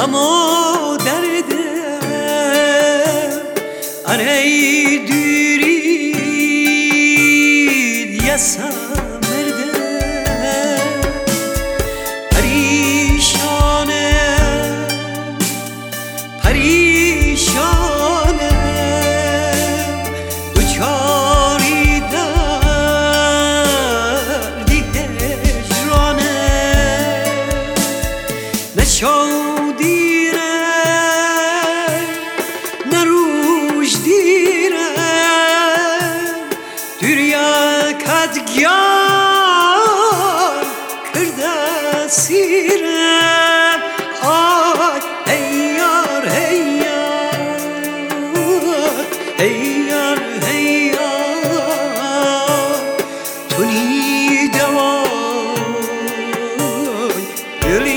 غم و دردم ای دورید یسم مردم پریشانم پریشانم دوچاری دردی هجرانم نشو دیرم نروش دیرم دریاکت گیان کرده سیرم آی ای یار ای یار ای یار ای یار تو نی دوای دلی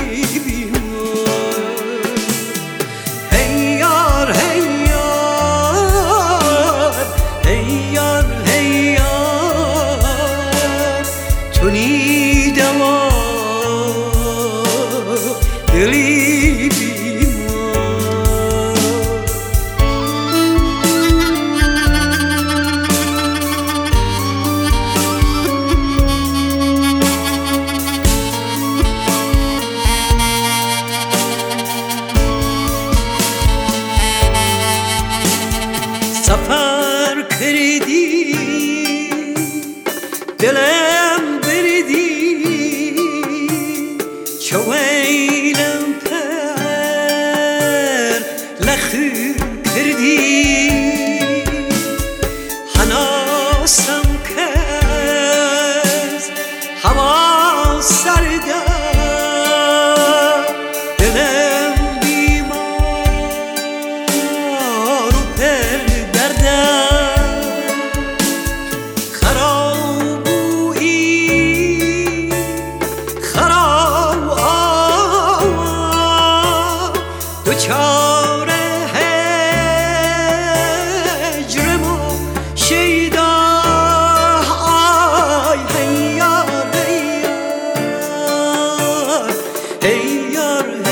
تونی دوا دلی بیمار سفر کردی دلم شوینم پر لخی کردی حناسم کز هوا سرده دلم بیمار و پر درده دوچاره هجرم و شیدا آی ای یار ای یار ای یار